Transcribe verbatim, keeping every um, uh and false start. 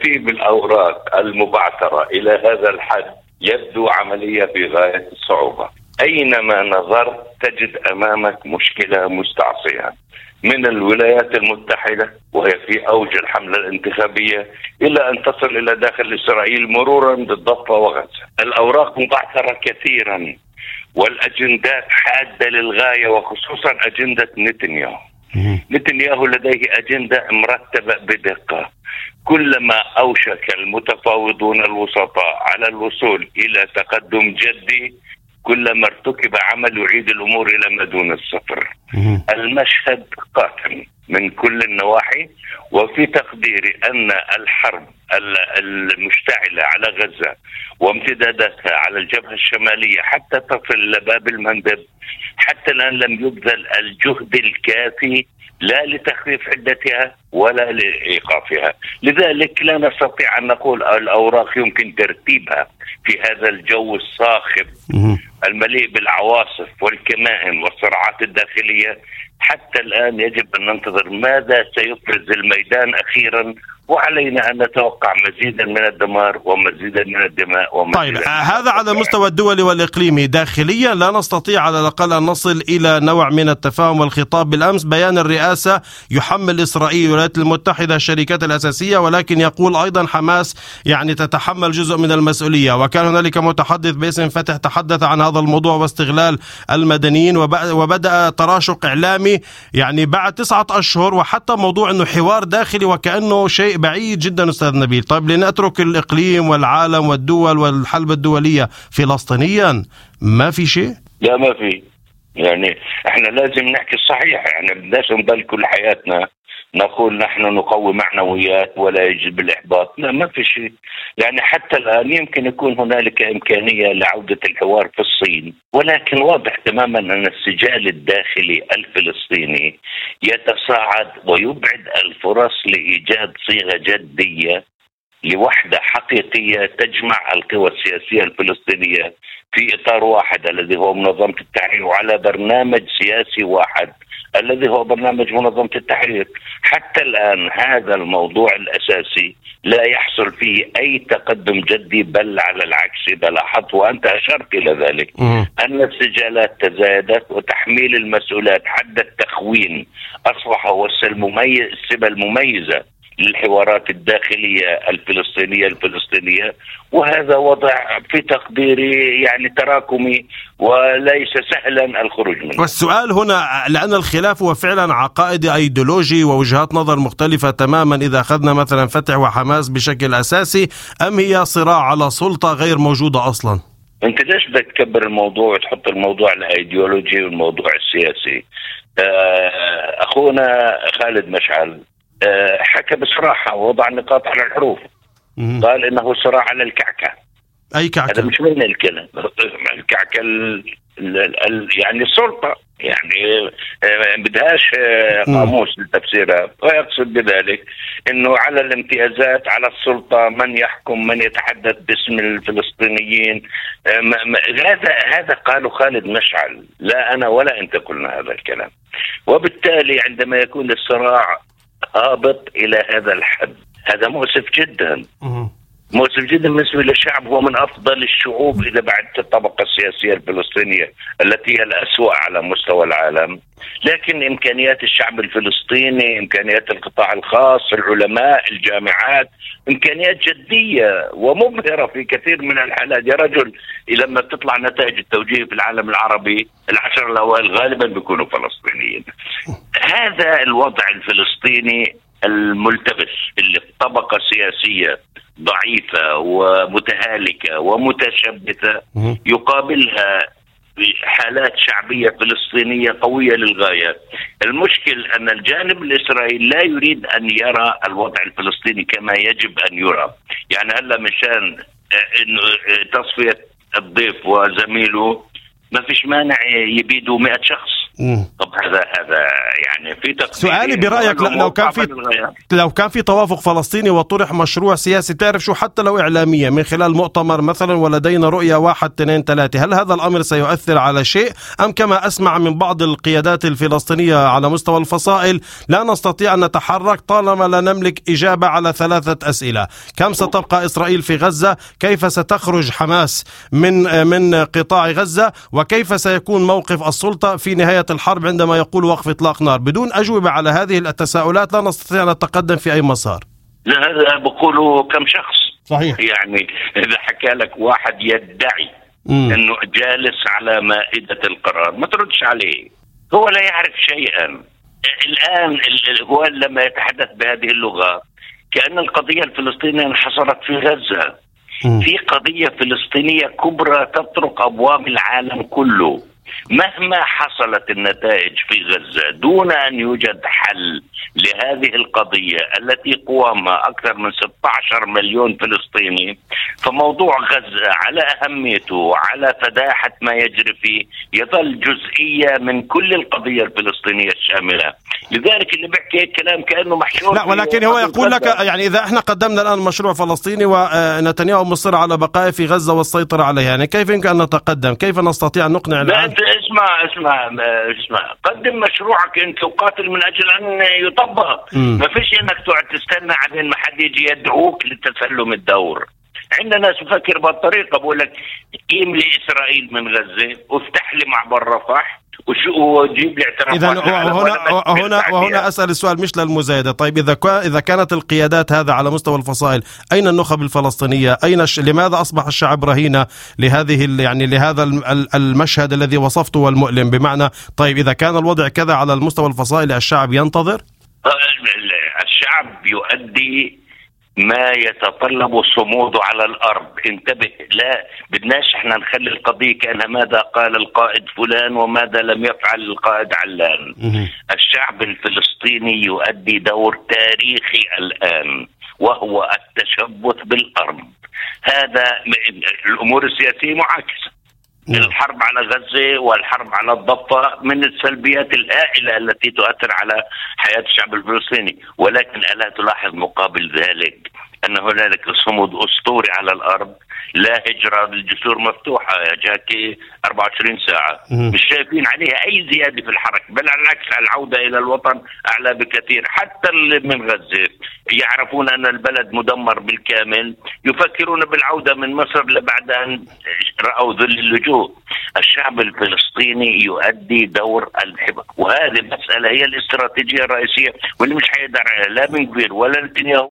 ترتيب الأوراق المبعثرة إلى هذا الحد يبدو عملية في غاية الصعوبة. أينما نظرت تجد أمامك مشكلة مستعصية، من الولايات المتحدة وهي في أوج الحملة الانتخابية إلى أن تصل إلى داخل إسرائيل مرورا بالضفة وغزة. الأوراق مبعثرة كثيرا والأجندات حادة للغاية، وخصوصا أجندة نتنياهو. نتنياهو لديه أجندة مرتبة بدقة. كلما أوشك المتفاوضون الوسطاء على الوصول إلى تقدم جدي كلما ارتكب عمل يعيد الأمور إلى ما دون الصفر. المشهد قاتم من كل النواحي، وفي تقديري أن الحرب المشتعلة على غزة وامتداداتها على الجبهة الشمالية حتى تصل إلى باب المندب حتى الآن لم يبذل الجهد الكافي لا لتخفيف حدتها ولا لإيقافها. لذلك لا نستطيع أن نقول الأوراق يمكن ترتيبها في هذا الجو الصاخب المليء بالعواصف والكمائن والصراعات الداخلية. حتى الآن يجب أن ننتظر ماذا سيفرز الميدان أخيرا، وعلينا أن نتوقع مزيدا من الدمار ومزيدا من الدماء ومزيدا. طيب هذا على المستوى الدولي والإقليمي. داخليا لا نستطيع على الأقل أن نصل إلى نوع من التفاهم والخطاب. بالأمس بيان الرئاسة يحمل إسرائيل والولايات المتحدة الشركات الأساسية، ولكن يقول أيضا حماس يعني تتحمل جزء من المسؤولية. وكان هنالك متحدث باسم فتح تحدث عن هذا الموضوع واستغلال المدنيين، وبدأ تراشق إعلامي يعني بعد تسعة أشهر، وحتى موضوع أنه حوار داخلي وكأنه شيء بعيد جدا أستاذ نبيل. طيب لنترك الإقليم والعالم والدول والحلبة الدولية، فلسطينيا ما في شيء؟ لا ما في. يعني احنا لازم نحكي الصحيح. يعني بدناش نضل كل حياتنا نقول نحن نقوي معنويات ولا يجب الإحباط. لا ما في شيء. يعني حتى الآن يمكن يكون هنالك إمكانية لعودة الحوار في الصين، ولكن واضح تماما أن السجال الداخلي الفلسطيني يتصاعد ويبعد الفرص لإيجاد صيغة جدية لوحدة حقيقية تجمع القوى السياسية الفلسطينية في إطار واحد الذي هو منظمة التحرير، وعلى برنامج سياسي واحد الذي هو برنامج منظمة التحرير. حتى الآن هذا الموضوع الأساسي لا يحصل فيه أي تقدم جدي، بل على العكس. إذا لاحظت وأنت أشرت إلى ذلك أن السجالات تزايدت وتحميل المسؤولات حد التخوين أصبح هو السمة المميزة للحوارات الداخلية الفلسطينية الفلسطينية وهذا وضع في تقديري يعني تراكمي وليس سهلا الخروج منه. والسؤال هنا لأن الخلاف هو فعلا عقائدي أيديولوجي ووجهات نظر مختلفة تماما، إذا أخذنا مثلا فتح وحماس بشكل أساسي، أم هي صراع على سلطة غير موجودة أصلا؟ أنت ليش بدك تكبر الموضوع وتحط الموضوع الأيديولوجي والموضوع السياسي؟ أخونا خالد مشعل حكى بصراحة ووضع النقاط على الحروف. قال إنه صراع على الكعكة. أي كعكة؟ هذا مش من الكلام. الكعكة ال ال ال يعني السلطة، يعني بدهاش قاموس لتفسيرها، ويقصد بذلك إنه على الامتيازات على السلطة، من يحكم، من يتحدث باسم الفلسطينيين. هذا هذا قاله خالد مشعل، لا أنا ولا أنت قلنا هذا الكلام. وبالتالي عندما يكون الصراع هابط إلى هذا الحد هذا مؤسف جدا. مؤسف جدا بالنسبة للشعب. هو من أفضل الشعوب إذا بعدت الطبقة السياسية الفلسطينية التي هي الأسوأ على مستوى العالم، لكن إمكانيات الشعب الفلسطيني، إمكانيات القطاع الخاص، العلماء، الجامعات، إمكانيات جدية ومبهرة في كثير من الحالات. يا رجل لما تطلع نتائج التوجيه في العالم العربي العشر الأوائل غالبا بيكونوا فلسطينيين. هذا الوضع الفلسطيني الملتبس اللي الطبقة السياسية ضعيفة ومتهالكة ومتشبثة يقابلها حالات شعبية فلسطينية قوية للغاية. المشكل أن الجانب الإسرائيلي لا يريد أن يرى الوضع الفلسطيني كما يجب أن يرى. يعني هلا مشان تصفية الضيف وزميله ما فيش مانع يبيدوا مئة شخص طب هذا هذا يعني في سؤالي برأيك لو كان في لو كان في توافق فلسطيني وطرح مشروع سياسي، تعرف شو، حتى لو إعلاميا من خلال مؤتمر مثلا ولدينا رؤية واحد اثنين ثلاثة، هل هذا الأمر سيؤثر على شيء أم كما أسمع من بعض القيادات الفلسطينية على مستوى الفصائل لا نستطيع أن نتحرك طالما لا نملك إجابة على ثلاثة أسئلة: كم ستبقى إسرائيل في غزة؟ كيف ستخرج حماس من من قطاع غزة؟ وكيف سيكون موقف السلطة في نهاية الحرب عندما يقول وقف إطلاق نار؟ بدون أجوبة على هذه التساؤلات لا نستطيع أن نتقدم في أي مسار. لا، هذا بقوله كم شخص. صحيح. يعني إذا حكى لك واحد يدعي مم. أنه جالس على مائدة القرار ما تردش عليه، هو لا يعرف شيئا. الآن هو لما يتحدث بهذه اللغة كأن القضية الفلسطينية انحصرت في غزة. مم. في قضية فلسطينية كبرى تطرق أبواب العالم كله. مهما حصلت النتائج في غزة دون أن يوجد حل لهذه القضية التي قوامها أكثر من ستة عشر مليون فلسطيني، فموضوع غزة على أهميته وعلى فداحة ما يجري فيه يظل جزئية من كل القضية الفلسطينية الشاملة. لذلك اللي بيحكي كلام كأنه محشور. لا، ولكن هو يقول لك يعني إذا احنا قدمنا الآن مشروع فلسطيني ونتنياهو مصر على بقائه في غزة والسيطرة عليها، يعني كيف يمكن أن نتقدم؟ كيف نستطيع أن نقنع العالم؟ اسمع اسمع اسمع قدم مشروعك انت وقاتل من اجل ان يطبق. ما فيش انك تقعد تستنى عشان ما حد يجي يدعوك لتسلم الدور. عندنا ناس بفكر بهالطريقه، بقول لك قيم لي اسرائيل من غزه وافتح لي معبر رفح وجيب لي اعترافات. إذا وهنا وهنا وهنا أسأل السؤال مش للمزايدة. طيب إذا إذا كانت القيادات هذا على مستوى الفصائل، أين النخب الفلسطينية؟ أين الش... لماذا أصبح الشعب رهينة لهذه ال... يعني لهذا المشهد الذي وصفته والمؤلم؟ بمعنى طيب إذا كان الوضع كذا على المستوى الفصائلي الشعب ينتظر؟ الشعب يؤدي ما يتطلب صموده على الأرض. انتبه، لا بدناش احنا نخلي القضية كأنها ماذا قال القائد فلان وماذا لم يفعل القائد علان. الشعب الفلسطيني يؤدي دور تاريخي الآن وهو التشبث بالأرض. هذا الأمور السياسية معاكسة. الحرب على غزة والحرب على الضفة من السلبيات الهائلة التي تؤثر على حياة الشعب الفلسطيني، ولكن ألا تلاحظ مقابل ذلك أن هنالك صمود أسطوري على الأرض، لا هجرة، الجسور مفتوحة يا جاكي أربعة وعشرين ساعة، مش شايفين عليها أي زيادة في الحركة، بل على العكس العودة إلى الوطن أعلى بكثير. حتى اللي من غزة يعرفون أن البلد مدمر بالكامل، يفكرون بالعودة من مصر بعد أن رأوا ذل اللجوء. الشعب الفلسطيني يؤدي دور الحبك، وهذه المسألة هي الاستراتيجية الرئيسية واللي مش حيقدر لا بن غفير ولا نتنياهو